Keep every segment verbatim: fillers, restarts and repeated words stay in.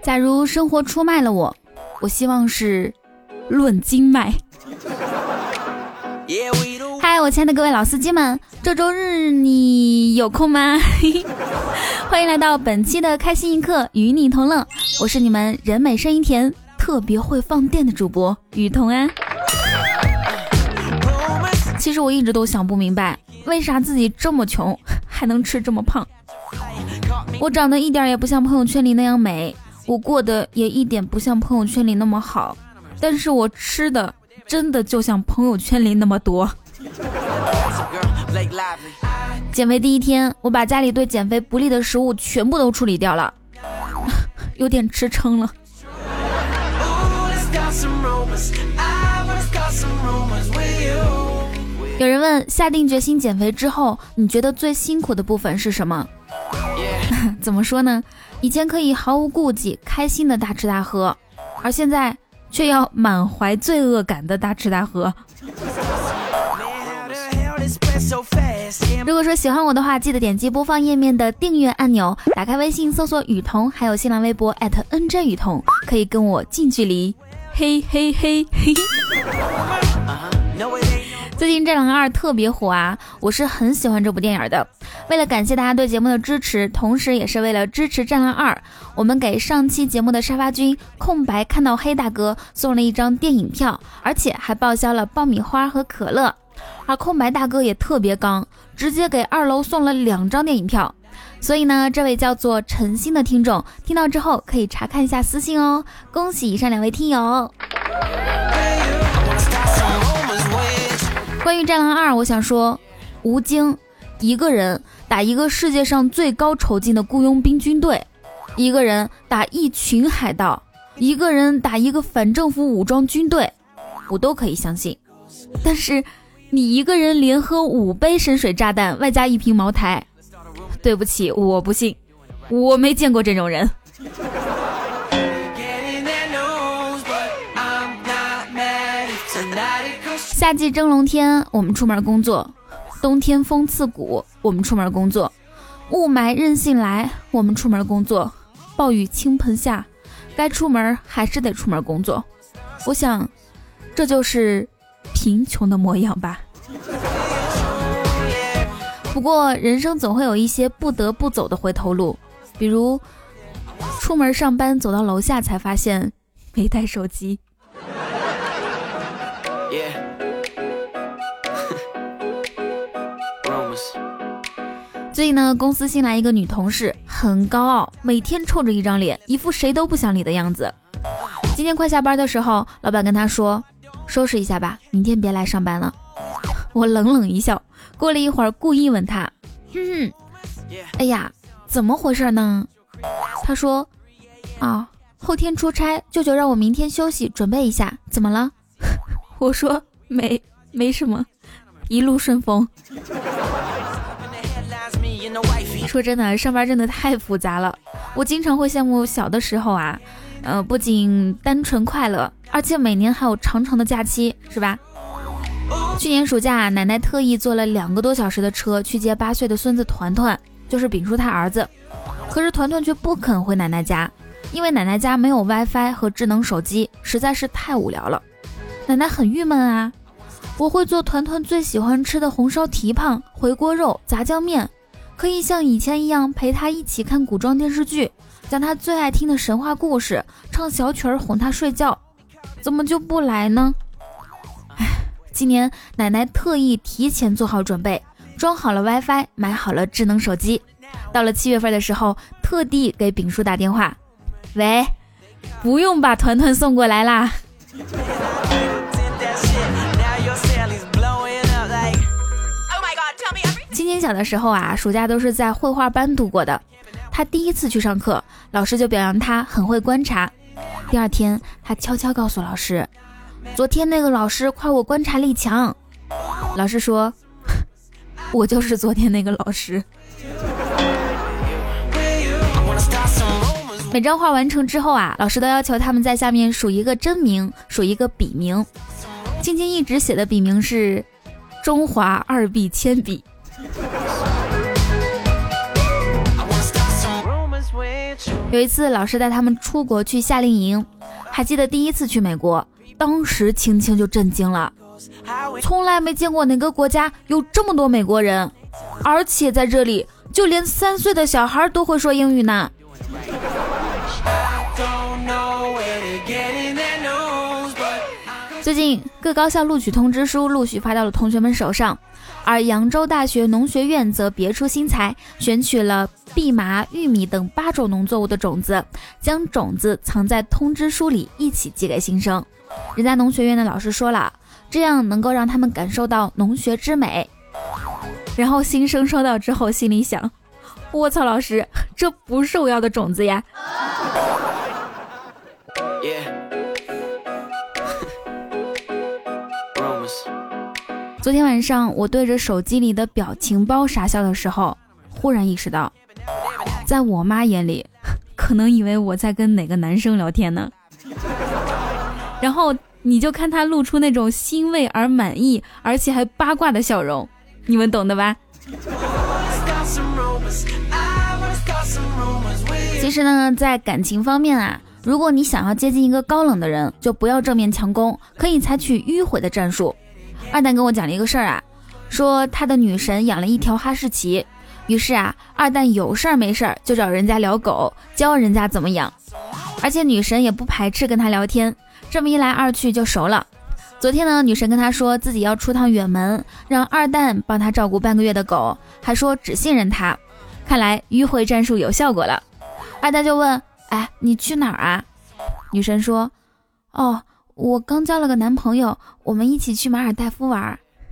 假如生活出卖了我，我希望是论斤卖。嗨，我亲爱的各位老司机们，这周日你有空吗？欢迎来到本期的开心一刻，与你同乐，我是你们人美声音甜特别会放电的主播雨桐安。其实我一直都想不明白，为啥自己这么穷还能吃这么胖。我长得一点也不像朋友圈里那样美，我过得也一点不像朋友圈里那么好，但是我吃的真的就像朋友圈里那么多。减肥第一天，我把家里对减肥不利的食物全部都处理掉了，有点吃撑了。有人问，下定决心减肥之后，你觉得最辛苦的部分是什么？怎么说呢？以前可以毫无顾忌开心的大吃大喝，而现在却要满怀罪恶感的大吃大喝。如果说喜欢我的话，记得点击播放页面的订阅按钮，打开微信搜索雨桐，还有新浪微博 at N J 雨桐，可以跟我近距离嘿嘿嘿嘿。最近《战狼二》特别火啊，我是很喜欢这部电影的。为了感谢大家对节目的支持，同时也是为了支持《战狼二》，我们给上期节目的沙发君空白看到黑大哥送了一张电影票，而且还报销了爆米花和可乐。而空白大哥也特别刚，直接给二楼送了两张电影票。所以呢，这位叫做陈鑫的听众听到之后可以查看一下私信哦。恭喜以上两位听友。关于《战狼二》，我想说，吴京一个人打一个世界上最高酬金的雇佣兵军队，一个人打一群海盗，一个人打一个反政府武装军队，我都可以相信。但是你一个人连喝五杯深水炸弹外加一瓶茅台，对不起，我不信，我没见过这种人。夏季蒸笼天，我们出门工作；冬天风刺骨，我们出门工作；雾霾任性来，我们出门工作；暴雨倾盆下，该出门还是得出门工作。我想，这就是贫穷的模样吧。不过，人生总会有一些不得不走的回头路，比如出门上班走到楼下才发现没带手机。最近呢，公司新来一个女同事，很高傲，每天臭着一张脸，一副谁都不想理的样子。今天快下班的时候，老板跟她说，收拾一下吧，明天别来上班了。我冷冷一笑，过了一会儿故意问她，哼哼，哎呀，怎么回事呢？她说，啊，后天出差，舅舅让我明天休息准备一下，怎么了？我说没没什么，一路顺风。说真的，上班真的太复杂了。我经常会羡慕小的时候啊，呃，不仅单纯快乐，而且每年还有长长的假期，是吧？去年暑假，奶奶特意坐了两个多小时的车去接八岁的孙子团团，就是丙叔他儿子。可是团团却不肯回奶奶家，因为奶奶家没有 WiFi 和智能手机，实在是太无聊了。奶奶很郁闷啊，我会做团团最喜欢吃的红烧蹄膀、回锅肉、炸酱面，可以像以前一样陪他一起看古装电视剧，讲他最爱听的神话故事，唱小曲儿哄他睡觉，怎么就不来呢？唉，今年奶奶特意提前做好准备，装好了 WiFi， 买好了智能手机。到了七月份的时候，特地给丙叔打电话，喂，不用把团团送过来啦。青青小的时候啊，暑假都是在绘画班度过的。他第一次去上课，老师就表扬他很会观察。第二天，他悄悄告诉老师，昨天那个老师夸我观察力强。老师说，我就是昨天那个老师。每张画完成之后啊，老师都要求他们在下面数一个真名，数一个笔名。青青一直写的笔名是中华二 B 铅笔。 有一次老师带他们出国去夏令营，还记得第一次去美国，当时晴晴就震惊了，从来没见过哪个国家有这么多美国人，而且在这里就连三岁的小孩都会说英语呢。最近各高校录取通知书陆续发到了同学们手上，而扬州大学农学院则别出心裁，选取了蓖麻、玉米等八种农作物的种子，将种子藏在通知书里一起寄给新生。人家农学院的老师说了，这样能够让他们感受到农学之美。然后新生收到之后心里想，我操，老师，这不是我要的种子呀。昨天晚上我对着手机里的表情包傻笑的时候，忽然意识到，在我妈眼里可能以为我在跟哪个男生聊天呢。然后你就看她露出那种欣慰而满意而且还八卦的笑容，你们懂的吧。其实呢，在感情方面啊，如果你想要接近一个高冷的人，就不要正面强攻，可以采取迂回的战术。二蛋跟我讲了一个事儿啊，说他的女神养了一条哈士奇，于是啊，二蛋有事儿没事儿就找人家聊狗，教人家怎么养，而且女神也不排斥跟他聊天，这么一来二去就熟了。昨天呢，女神跟他说自己要出趟远门，让二蛋帮他照顾半个月的狗，还说只信任他，看来迂回战术有效果了。二蛋就问，哎，你去哪儿啊？女神说，哦，我刚交了个男朋友，我们一起去马尔代夫玩。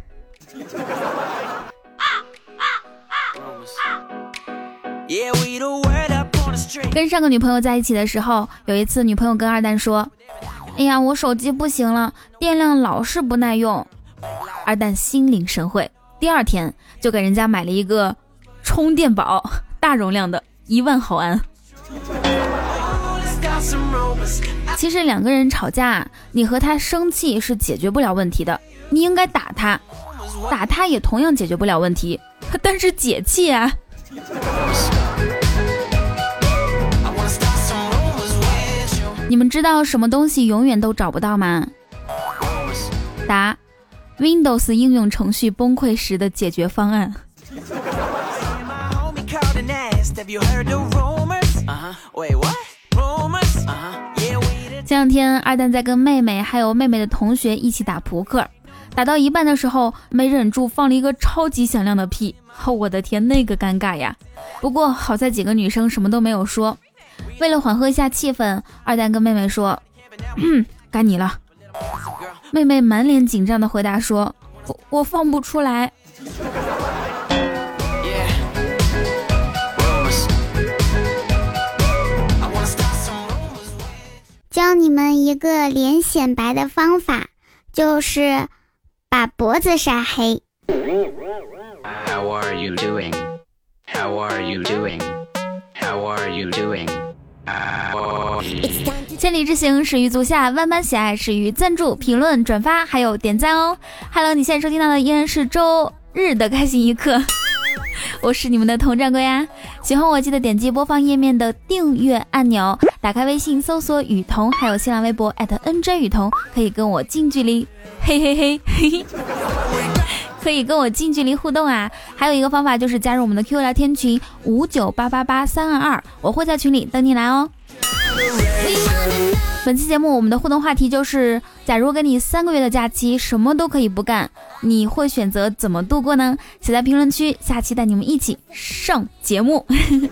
跟上个女朋友在一起的时候，有一次女朋友跟二蛋说，哎呀，我手机不行了，电量老是不耐用。二蛋心领神会，第二天就给人家买了一个充电宝，大容量的一万毫安。其实两个人吵架，你和他生气是解决不了问题的，你应该打他，打他也同样解决不了问题，但是解气啊。你们知道什么东西永远都找不到吗？答 Windows 应用程序崩溃时的解决方案。前两天二蛋在跟妹妹还有妹妹的同学一起打扑克，打到一半的时候没忍住放了一个超级响亮的屁，我的天，那个尴尬呀。不过好在几个女生什么都没有说。为了缓和一下气氛，二蛋跟妹妹说，该你了。妹妹满脸紧张的回答说，我我放不出来。 教你们一个脸显白的方法，就是把脖子晒黑。 How are you doing? How are you doing? How are you doing? 千里之行始于足下，万般喜爱始于赞助、评论、转发还有点赞哦。Hello， 你现在收听到的依然是周日的开心一刻，我是你们的佟掌柜啊。喜欢我记得点击播放页面的订阅按钮，打开微信搜索雨桐，还有新浪微博 at N J 雨桐，可以跟我近距离嘿嘿嘿嘿嘿可以跟我近距离互动啊。还有一个方法就是加入我们的 Q Q 聊天群五九八八八三二二，我会在群里等你来哦。本期节目我们的互动话题就是，假如给你三个月的假期，什么都可以不干，你会选择怎么度过呢？写在评论区，下期带你们一起上节目。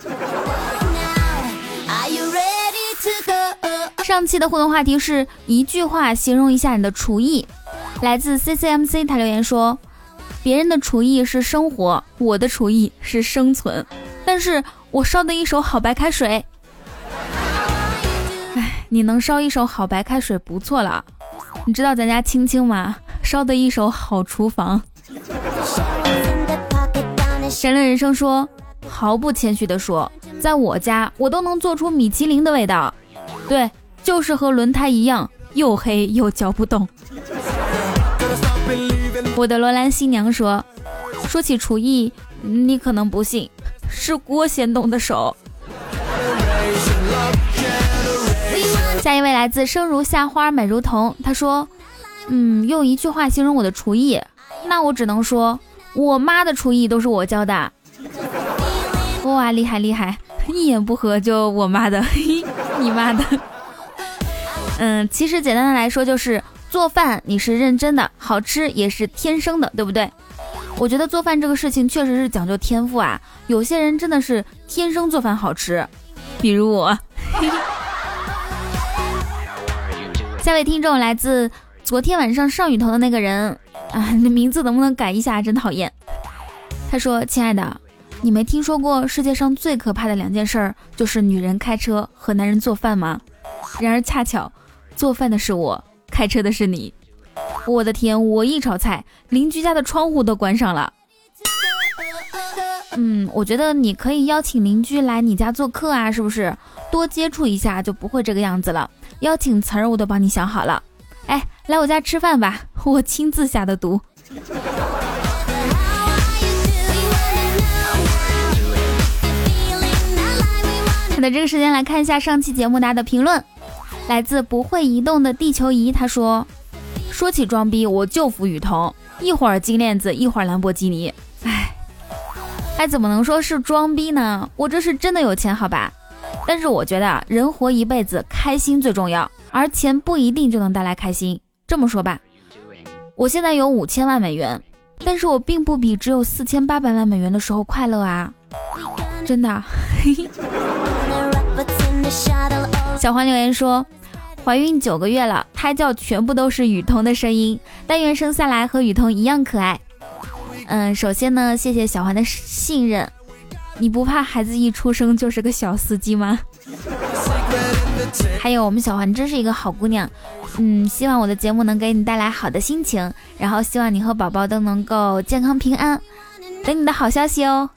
上期的互动话题是一句话形容一下你的厨艺，来自 C C M C， 他留言说，别人的厨艺是生活，我的厨艺是生存，但是我烧的一手好白开水。哎，你能烧一手好白开水不错了，你知道咱家青青吗？烧的一手好厨房。神论人生说，毫不谦虚地说，在我家我都能做出米其林的味道，对，就是和轮胎一样，又黑又嚼不动。我的罗兰新娘说，说起厨艺，你可能不信，是锅先动的手。 来自生如夏花美如桐，他说嗯，用一句话形容我的厨艺，那我只能说我妈的厨艺都是我教的。哇，厉害厉害，一言不合就我妈的你妈的。嗯，其实简单的来说就是做饭你是认真的，好吃也是天生的，对不对？我觉得做饭这个事情确实是讲究天赋啊，有些人真的是天生做饭好吃，比如我。下位听众来自昨天晚上上雨头的那个人啊，你的名字能不能改一下，真讨厌。他说亲爱的，你没听说过世界上最可怕的两件事就是女人开车和男人做饭吗？然而恰巧做饭的是我，开车的是你。我的天，我一炒菜，邻居家的窗户都关上了。嗯，我觉得你可以邀请邻居来你家做客啊，是不是？多接触一下就不会这个样子了。邀请词儿我都帮你想好了。哎，来我家吃饭吧，我亲自下的毒。好的，这个时间来看一下上期节目大家的评论。来自不会移动的地球仪，他说说起装逼我就服雨桐，一会儿金链子一会儿兰博基尼。哎哎，怎么能说是装逼呢？我这是真的有钱好吧。但是我觉得啊，人活一辈子开心最重要，而钱不一定就能带来开心。这么说吧，我现在有五千万美元，但是我并不比只有四千八百万美元的时候快乐啊，真的。小黄留言说怀孕九个月了，胎教全部都是雨桐的声音，但愿生下来和雨桐一样可爱。嗯，首先呢，谢谢小环的信任。你不怕孩子一出生就是个小司机吗？还有我们小环真是一个好姑娘。嗯，希望我的节目能给你带来好的心情，然后希望你和宝宝都能够健康平安，等你的好消息哦。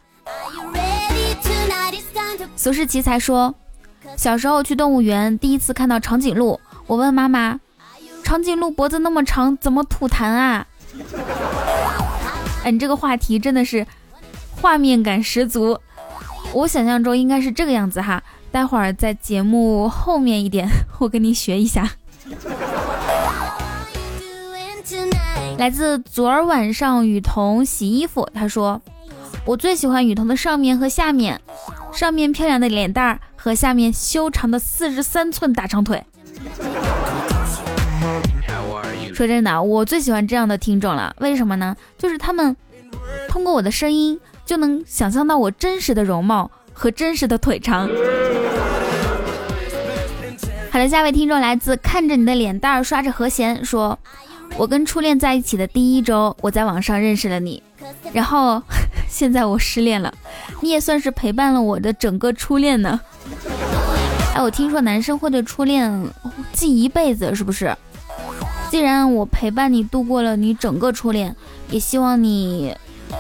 俗世奇才说小时候去动物园第一次看到长颈鹿，我问妈妈长颈鹿脖子那么长怎么吐痰啊？哎，你这个话题真的是画面感十足，我想象中应该是这个样子哈，待会儿在节目后面一点我跟你学一下。来自昨儿晚上雨桐洗衣服，他说我最喜欢雨桐的上面和下面，上面漂亮的脸蛋儿和下面修长的四十三寸大长腿。说真的，我最喜欢这样的听众了，为什么呢？就是他们通过我的声音就能想象到我真实的容貌和真实的腿长。好的，下位听众来自看着你的脸蛋刷着和弦，说我跟初恋在一起的第一周，我在网上认识了你，然后现在我失恋了，你也算是陪伴了我的整个初恋呢。哎，我听说男生会对初恋记一辈子，是不是？既然我陪伴你度过了你整个初恋，也希望你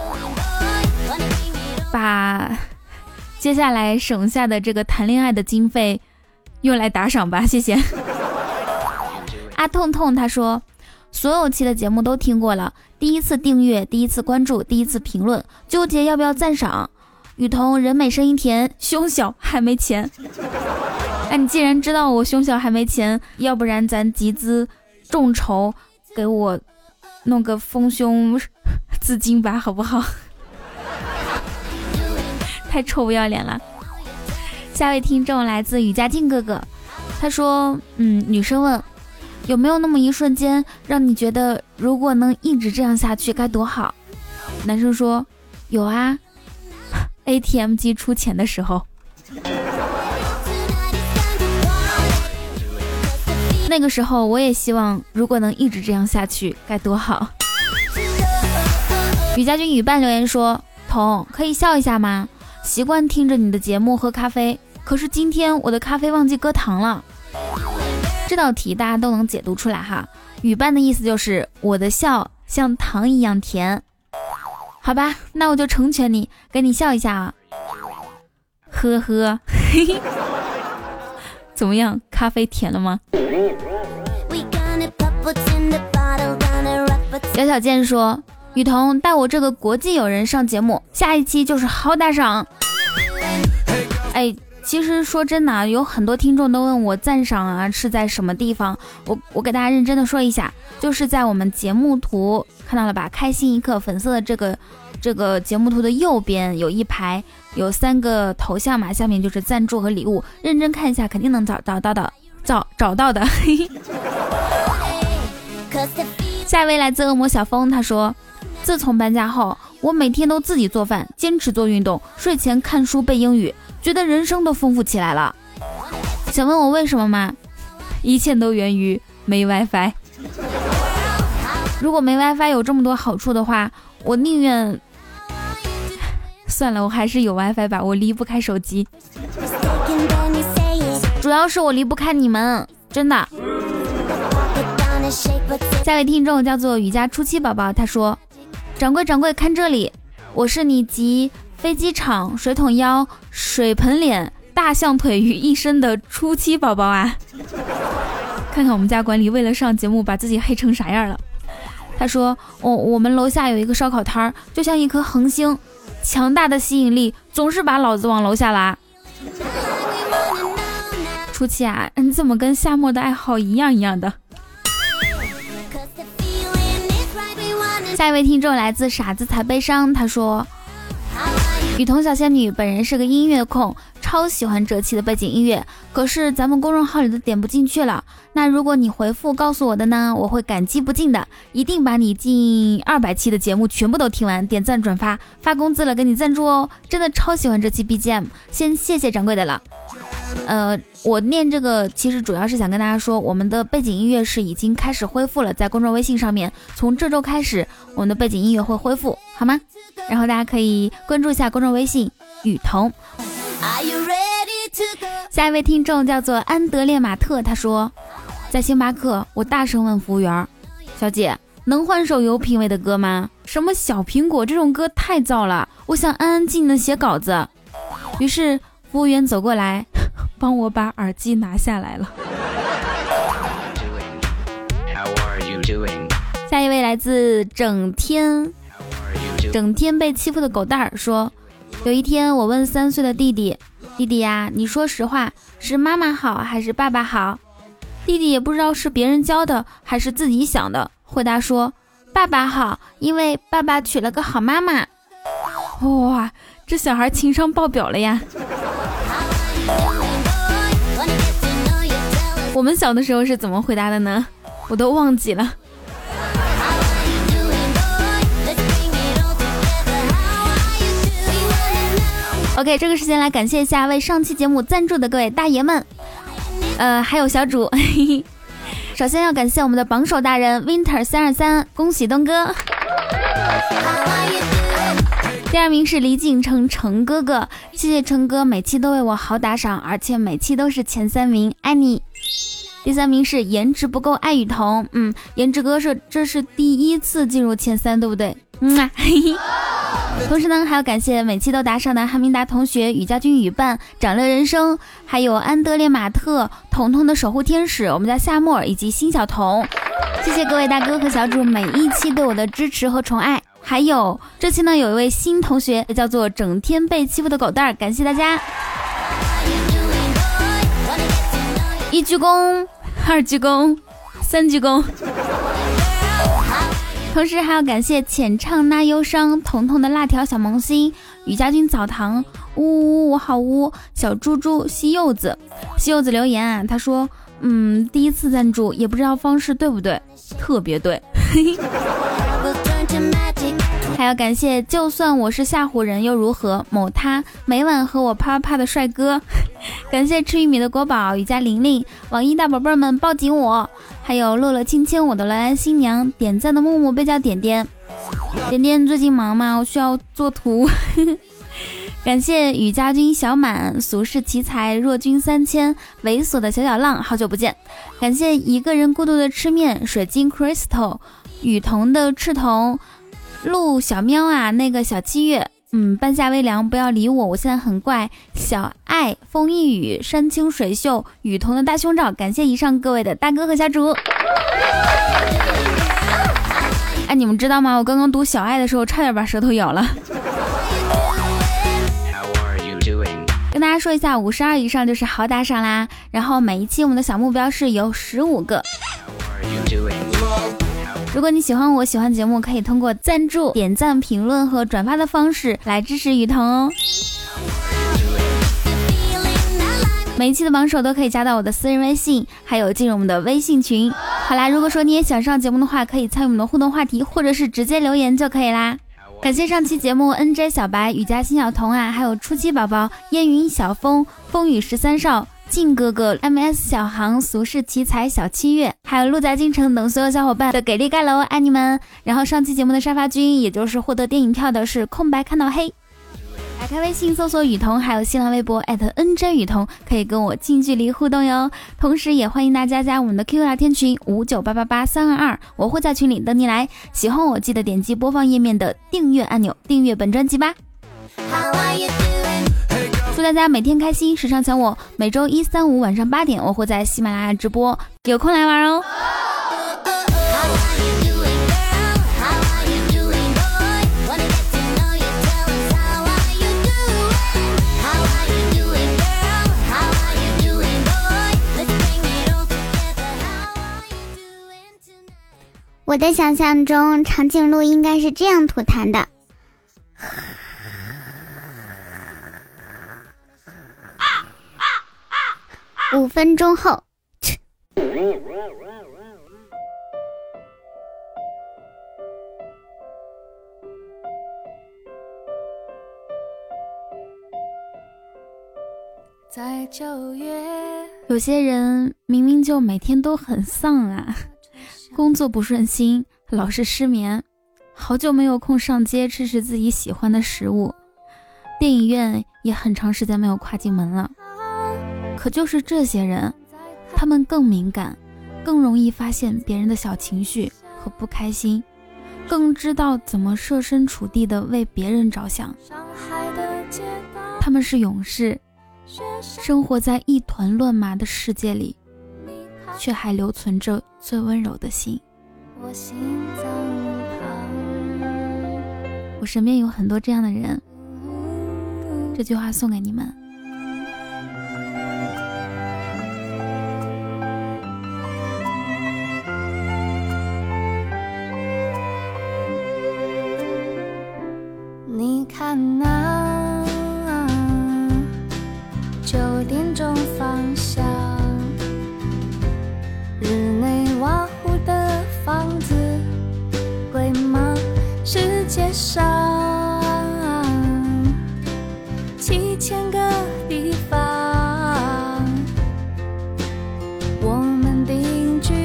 把接下来省下的这个谈恋爱的经费用来打赏吧，谢谢。阿痛痛他说所有期的节目都听过了，第一次订阅，第一次关注，第一次评论，纠结要不要赞赏。雨桐人美声音甜，胸小还没钱。哎，你既然知道我胸小还没钱，要不然咱集资众筹给我弄个丰胸资金吧，好不好？太臭不要脸了。下位听众来自雨家静哥哥，他说嗯，女生问有没有那么一瞬间让你觉得如果能一直这样下去该多好？男生说有啊， A T M 机出钱的时候。那个时候我也希望如果能一直这样下去该多好。雨家军雨伴留言说彤可以笑一下吗？习惯听着你的节目喝咖啡，可是今天我的咖啡忘记搁糖了。这道题大家都能解读出来哈，雨伴的意思就是我的笑像糖一样甜。好吧，那我就成全你，给你笑一下啊。呵呵。怎么样，咖啡甜了吗？小小健说雨桐带我这个国际友人上节目，下一期就是好打赏。哎， 其实说真的，有很多听众都问我赞赏啊是在什么地方，我我给大家认真的说一下，就是在我们节目图看到了吧，开心一刻粉色的这个这个节目图的右边有一排有三个头像嘛，下面就是赞助和礼物，认真看一下肯定能找找到的，找找到的。下一位来自恶魔小峰，他说自从搬家后，我每天都自己做饭，坚持做运动，睡前看书背英语，觉得人生都丰富起来了。想问我为什么吗？一切都源于没 WiFi。 如果没 WiFi 有这么多好处的话，我宁愿算了，我还是有 WiFi 吧，我离不开手机，主要是我离不开你们，真的。下位听众叫做雨家初七宝宝，他说掌柜掌柜看这里，我是你集飞机场、水桶腰、水盆脸、大象腿于一身的初七宝宝啊。看看我们家管理为了上节目把自己黑成啥样了。他说我、哦、我们楼下有一个烧烤摊儿，就像一颗恒星，强大的吸引力总是把老子往楼下拉。初七啊，你怎么跟夏末的爱好一样一样的？下一位听众来自傻子才悲伤，他说雨桐小仙女本人是个音乐控，超喜欢这期的背景音乐，可是咱们公众号里都点不进去了，那如果你回复告诉我的呢，我会感激不尽的，一定把你近二百期的节目全部都听完，点赞转发，发工资了给你赞助哦，真的超喜欢这期 B G M， 先谢谢掌柜的了。呃，我念这个其实主要是想跟大家说，我们的背景音乐是已经开始恢复了，在公众微信上面，从这周开始我们的背景音乐会恢复，好吗？然后大家可以关注一下公众微信雨桐。下一位听众叫做安德烈马特，他说在星巴克，我大声问服务员，小姐能换首有品位的歌吗？什么小苹果这种歌太燥了，我想安安静静的写稿子。于是服务员走过来帮我把耳机拿下来了。下一位来自整天整天被欺负的狗蛋儿说，有一天我问三岁的弟弟，弟弟呀，你说实话，是妈妈好还是爸爸好？弟弟也不知道是别人教的还是自己想的，回答说爸爸好，因为爸爸娶了个好妈妈。哇，这小孩情商爆表了呀。我们小的时候是怎么回答的呢？我都忘记了。OK， 这个时间来感谢一下为上期节目赞助的各位大爷们，呃，还有小主。首先要感谢我们的榜首大人 Winter 三二三，恭喜东哥。第二名是李景成成哥哥，谢谢成哥每期都为我好打赏，而且每期都是前三名，爱你。第三名是颜值不够爱雨桐，嗯，颜值哥是这是第一次进入前三，对不对？嗯啊，嘿嘿。同时呢，还要感谢每期都打赏的汉明达同学、雨家军雨伴、长乐人生，还有安德烈马特、彤彤的守护天使、我们家夏沫以及辛小彤。谢谢各位大哥和小主每一期对我的支持和宠爱。还有这期呢，有一位新同学叫做整天被欺负的狗蛋儿，感谢大家。一鞠躬，二鞠躬，三鞠躬。同时还要感谢浅唱那忧伤、彤彤的辣条小萌新、雨家军澡堂、呜呜我好污、小猪猪、西柚子。西柚子留言啊，他说嗯，第一次赞助也不知道方式对不对，特别对。还要感谢就算我是吓唬人又如何某他每晚和我啪啪啪的帅哥，感谢吃玉米的国宝、雨家玲玲、网易大宝贝们抱紧我，还有乐乐亲亲我的兰兰新娘，点赞的木木被叫点点。点点最近忙吗？我需要做图。感谢雨家军小满、俗世奇才、若君三千、猥琐的小小浪，好久不见。感谢一个人孤独的吃面、水晶 Crystal、雨桐的赤瞳、鹿小喵啊，那个小七月，嗯，半夏微凉，不要理我，我现在很怪。小爱、风一雨、山清水秀、雨桐的大胸罩，感谢以上各位的大哥和小主。哎，你们知道吗？我刚刚读小爱的时候，差点把舌头咬了。 跟大家说一下，五十二以上就是好打赏啦。然后每一期我们的小目标是有十五个。如果你喜欢我喜欢节目，可以通过赞助、点赞、评论和转发的方式来支持雨桐哦。每一期的榜首都可以加到我的私人微信，还有进入我们的微信群。好啦，如果说你也想上节目的话，可以参与我们的互动话题，或者是直接留言就可以啦。感谢上期节目 N J 小白、雨家新小童啊，还有初期宝宝、烟云小风、风雨十三少、静哥哥、M S 小航、俗世奇才小七月，还有陆家京城等所有小伙伴的给力盖楼，爱你们。然后上期节目的沙发君，也就是获得电影票的是空白看到黑。打开微信搜索雨桐，还有新浪微博 at N J 雨桐，可以跟我近距离互动哟。同时也欢迎大家加我们的 Q Q 聊天群五九八八八三二二，我会在群里等你来。喜欢我记得点击播放页面的订阅按钮，订阅本专辑吧。祝大家每天开心，时常想我。每周一三五晚上八点，我会在喜马拉雅直播，有空来玩哦。 我的想象中，长颈鹿应该是这样吐痰的。五分钟后， 在九月，有些人明明就每天都很丧啊。工作不顺心，老是失眠，好久没有空上街吃吃自己喜欢的食物，电影院也很长时间没有跨进门了。可就是这些人，他们更敏感，更容易发现别人的小情绪和不开心，更知道怎么设身处地的为别人着想。他们是勇士，生活在一团乱麻的世界里，却还留存着最温柔的心。我心脏旁，我身边有很多这样的人，这句话送给你们。你看那九点钟方向，日内瓦湖的房子贵吗？世界上七千个地方，我们定居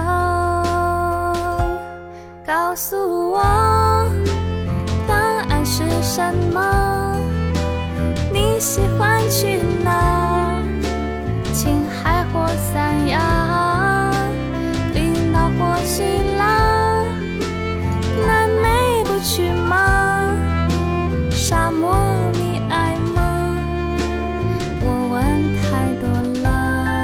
哪？告诉我答案是什么？你喜欢去哪？青海或三亚，冰岛或希腊，南美不去吗？沙漠你爱吗？我问太多了。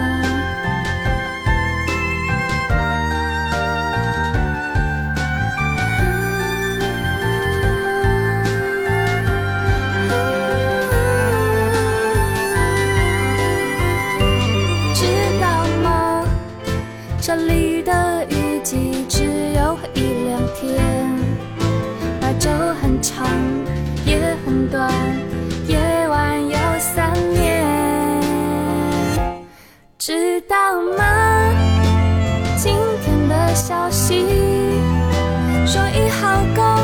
知道吗？这里的雨季只有一两天，白昼很长，夜很短，夜晚有三年。知道吗？今天的消息说一号狗